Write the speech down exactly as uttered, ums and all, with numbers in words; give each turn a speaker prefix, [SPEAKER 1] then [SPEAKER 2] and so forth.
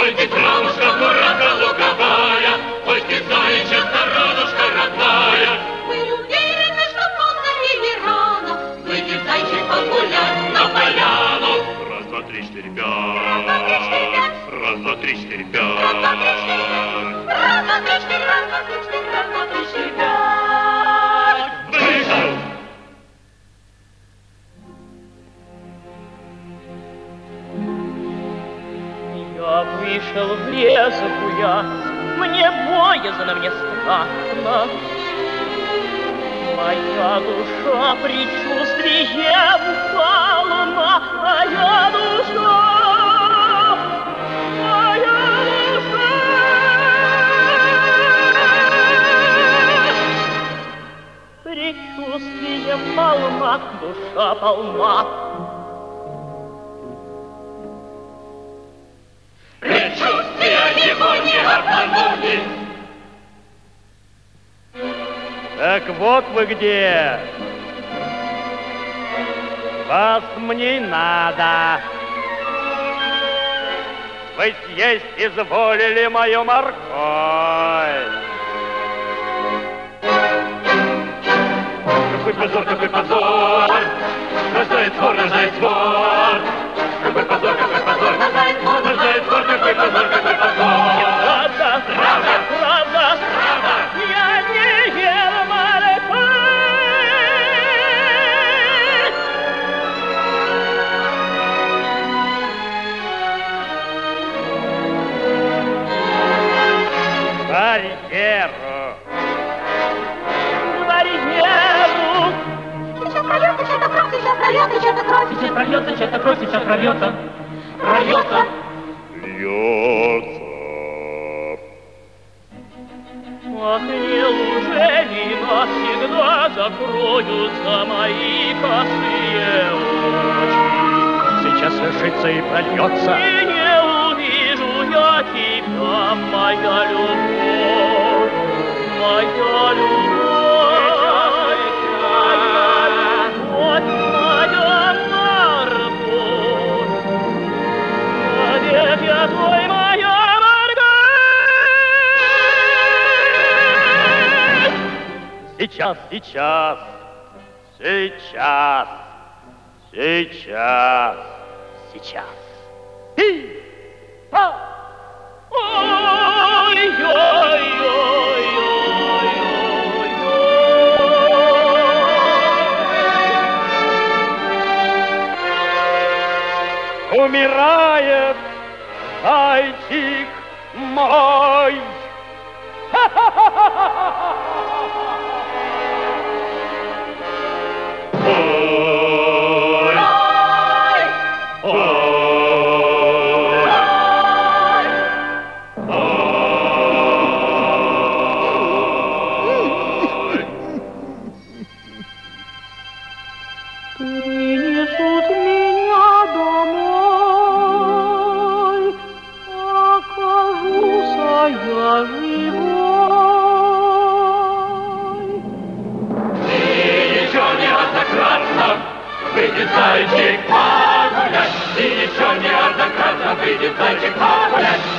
[SPEAKER 1] Ой, ты, травушка, мурака луговая, ой, ты, зайчик, сторонушка родная.
[SPEAKER 2] Мы уверены, что поздно или рано выйдет зайчик погулять на поляну.
[SPEAKER 1] Раз, два, три, четыре, пять.
[SPEAKER 2] Раз, два, три, четыре, пять.
[SPEAKER 1] Раз, два, три, четыре, пять.
[SPEAKER 2] Раз, два, три, четыре. Раз, два, три, четыре. Раз, два, три, четыре. Раз, два, три, четыре, пять.
[SPEAKER 1] Вышел!
[SPEAKER 3] Я вышел в лес гулять, мне боязно, мне страшно. Моя душа предчувствием полна, моя душа, моя душа. Предчувствием полна, душа полна.
[SPEAKER 1] Предчувствия его не обманули.
[SPEAKER 4] Так вот вы где. Вас мне надо. Вы съесть изволили мою морковь.
[SPEAKER 1] Какой позор, какой позор! Рождает вор, рождает вор! Какой позор, какой позор!
[SPEAKER 2] Рождает вор,
[SPEAKER 1] Рождает вор, какой позор, какой позор!
[SPEAKER 3] Правда, правда, правда, правда, я не ел морковь.
[SPEAKER 4] Барьеру.
[SPEAKER 3] Барьеру.
[SPEAKER 2] Сейчас прольется чья-то кровь, сейчас прольется чья-то кровь.
[SPEAKER 3] Сейчас прольется, чья-то кровь, сейчас прольется. Прольется.
[SPEAKER 1] Льется.
[SPEAKER 3] Ах, неужели навсегда закроются мои косые очи?
[SPEAKER 4] Сейчас свершится и прольется.
[SPEAKER 3] И не увижу я тебя, моя любовь, моя любовь, моя любовь, моя морковь. Где я твой, моя морковь?
[SPEAKER 4] Сейчас, сейчас, сейчас, сейчас, сейчас. Хи! Ха!
[SPEAKER 3] Ой, ой, ой, ой, ой, ой.
[SPEAKER 4] Умирает зайчик мой.
[SPEAKER 1] Ой! Ой!
[SPEAKER 3] Принесут меня домой, окажусь я живой.
[SPEAKER 1] Ты еще неоднократно выйдет зайчик погулять, ты еще неоднократно выйдет зайчик погулять.